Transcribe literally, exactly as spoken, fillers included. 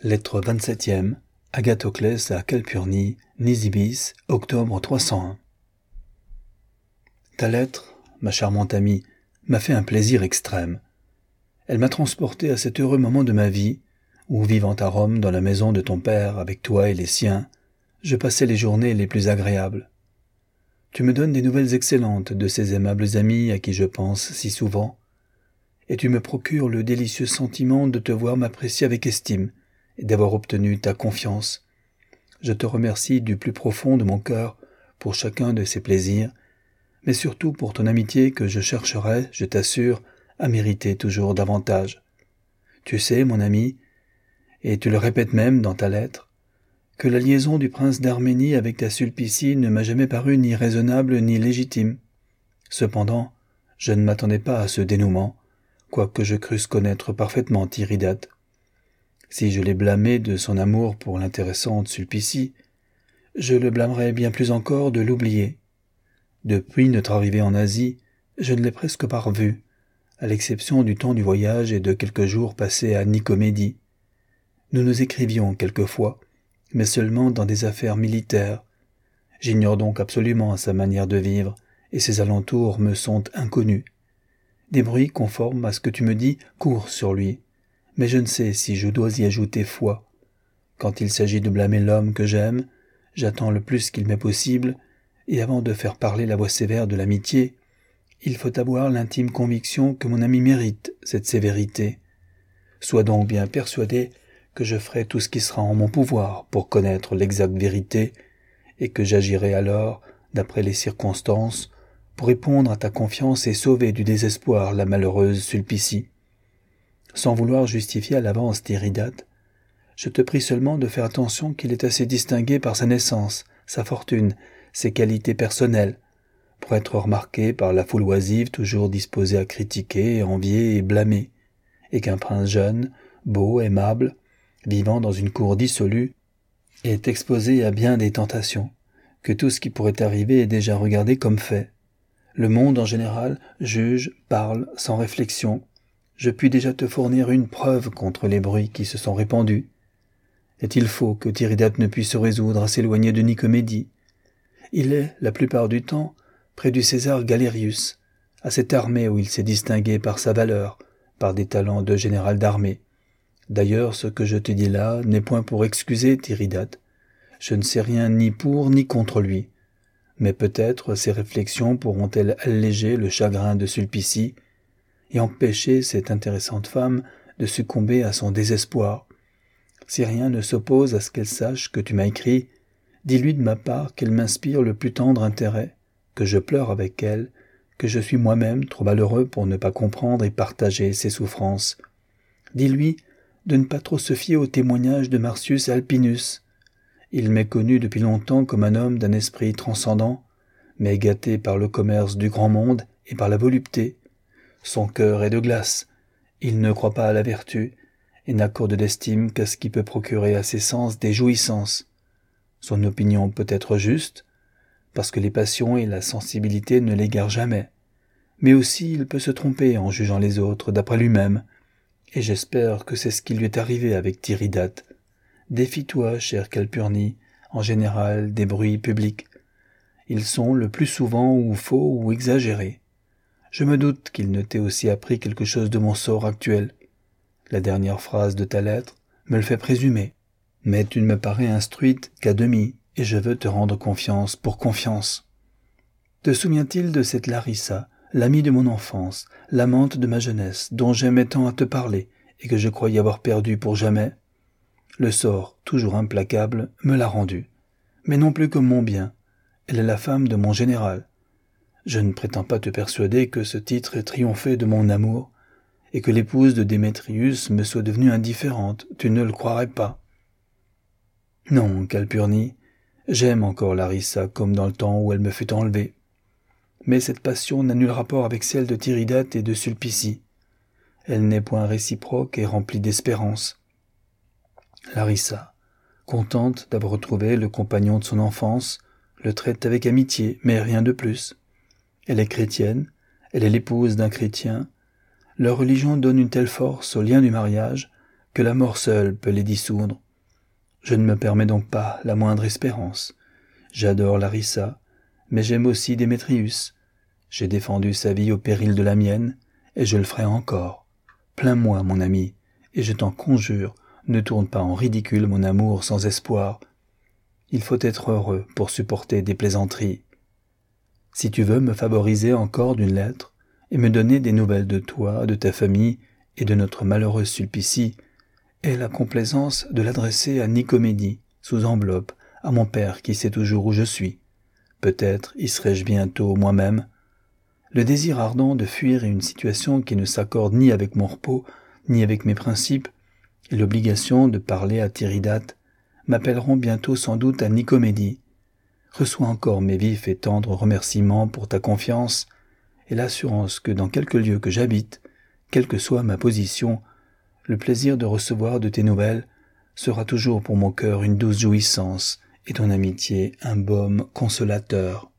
Lettre vingt-septième, Agathoclès à Calpurnie, Nisibis, octobre trois cent un. Ta lettre, ma charmante amie, m'a fait un plaisir extrême. Elle m'a transporté à cet heureux moment de ma vie, où, vivant à Rome dans la maison de ton père, avec toi et les siens, je passais les journées les plus agréables. Tu me donnes des nouvelles excellentes de ces aimables amis à qui je pense si souvent, et tu me procures le délicieux sentiment de te voir m'apprécier avec estime, et d'avoir obtenu ta confiance. Je te remercie du plus profond de mon cœur pour chacun de ces plaisirs, mais surtout pour ton amitié que je chercherai, je t'assure, à mériter toujours davantage. Tu sais, mon ami, et tu le répètes même dans ta lettre, que la liaison du prince d'Arménie avec ta Sulpicie ne m'a jamais paru ni raisonnable ni légitime. Cependant, je ne m'attendais pas à ce dénouement, quoique je crusse connaître parfaitement Tiridate. Si je l'ai blâmé de son amour pour l'intéressante Sulpicie, je le blâmerais bien plus encore de l'oublier. Depuis notre arrivée en Asie, je ne l'ai presque pas revu, à l'exception du temps du voyage et de quelques jours passés à Nicomédie. Nous nous écrivions quelquefois, mais seulement dans des affaires militaires. J'ignore donc absolument sa manière de vivre, et ses alentours me sont inconnus. Des bruits conformes à ce que tu me dis courent sur lui, mais je ne sais si je dois y ajouter foi. Quand il s'agit de blâmer l'homme que j'aime, j'attends le plus qu'il m'est possible, et avant de faire parler la voix sévère de l'amitié, il faut avoir l'intime conviction que mon ami mérite cette sévérité. Sois donc bien persuadé que je ferai tout ce qui sera en mon pouvoir pour connaître l'exacte vérité, et que j'agirai alors, d'après les circonstances, pour répondre à ta confiance et sauver du désespoir la malheureuse Sulpicie. Sans vouloir justifier à l'avance Tiridate, je te prie seulement de faire attention qu'il est assez distingué par sa naissance, sa fortune, ses qualités personnelles, pour être remarqué par la foule oisive toujours disposée à critiquer, envier et blâmer, et qu'un prince jeune, beau, aimable, vivant dans une cour dissolue, est exposé à bien des tentations, que tout ce qui pourrait arriver est déjà regardé comme fait. Le monde en général juge, parle, sans réflexion. Je puis déjà te fournir une preuve contre les bruits qui se sont répandus. Est-il faux que Tiridate ne puisse se résoudre à s'éloigner de Nicomédie? Il est, la plupart du temps, près du César Galérius, à cette armée où il s'est distingué par sa valeur, par des talents de général d'armée. D'ailleurs, ce que je te dis là n'est point pour excuser Tiridate. Je ne sais rien ni pour ni contre lui. Mais peut-être ces réflexions pourront-elles alléger le chagrin de Sulpicie et empêcher cette intéressante femme de succomber à son désespoir. Si rien ne s'oppose à ce qu'elle sache que tu m'as écrit, dis-lui de ma part qu'elle m'inspire le plus tendre intérêt, que je pleure avec elle, que je suis moi-même trop malheureux pour ne pas comprendre et partager ses souffrances. Dis-lui de ne pas trop se fier aux témoignages de Marcius Alpinus. Il m'est connu depuis longtemps comme un homme d'un esprit transcendant, mais gâté par le commerce du grand monde et par la volupté. Son cœur est de glace, il ne croit pas à la vertu, et n'accorde d'estime qu'à ce qui peut procurer à ses sens des jouissances. Son opinion peut être juste, parce que les passions et la sensibilité ne l'égarent jamais, mais aussi il peut se tromper en jugeant les autres d'après lui-même, et j'espère que c'est ce qui lui est arrivé avec Tiridate. Défie-toi, chère Calpurnie, en général des bruits publics. Ils sont le plus souvent ou faux ou exagérés. Je me doute qu'il ne t'ait aussi appris quelque chose de mon sort actuel. La dernière phrase de ta lettre me le fait présumer. Mais tu ne me parais instruite qu'à demi, et je veux te rendre confiance pour confiance. Te souvient-il de cette Larissa, l'amie de mon enfance, l'amante de ma jeunesse, dont j'aimais tant à te parler, et que je croyais avoir perdue pour jamais? Le sort, toujours implacable, me l'a rendue. Mais non plus comme mon bien. Elle est la femme de mon général. Je ne prétends pas te persuader que ce titre ait triomphé de mon amour, et que l'épouse de Démétrius me soit devenue indifférente, tu ne le croirais pas. Non, Calpurnie, j'aime encore Larissa comme dans le temps où elle me fut enlevée. Mais cette passion n'a nul rapport avec celle de Tiridate et de Sulpicie. Elle n'est point réciproque et remplie d'espérance. Larissa, contente d'avoir retrouvé le compagnon de son enfance, le traite avec amitié, mais rien de plus. Elle est chrétienne, elle est l'épouse d'un chrétien. Leur religion donne une telle force au lien du mariage que la mort seule peut les dissoudre. Je ne me permets donc pas la moindre espérance. J'adore Larissa, mais j'aime aussi Démétrius. J'ai défendu sa vie au péril de la mienne, et je le ferai encore. Plains-moi, mon ami, et je t'en conjure, ne tourne pas en ridicule mon amour sans espoir. Il faut être heureux pour supporter des plaisanteries. Si tu veux me favoriser encore d'une lettre, et me donner des nouvelles de toi, de ta famille, et de notre malheureuse Sulpicie, aie la complaisance de l'adresser à Nicomédie, sous enveloppe, à mon père qui sait toujours où je suis. Peut-être y serai-je bientôt moi-même. Le désir ardent de fuir une situation qui ne s'accorde ni avec mon repos, ni avec mes principes, et l'obligation de parler à Tiridate m'appelleront bientôt sans doute à Nicomédie. Reçois encore mes vifs et tendres remerciements pour ta confiance et l'assurance que dans quelque lieu que j'habite, quelle que soit ma position, le plaisir de recevoir de tes nouvelles sera toujours pour mon cœur une douce jouissance et ton amitié un baume consolateur.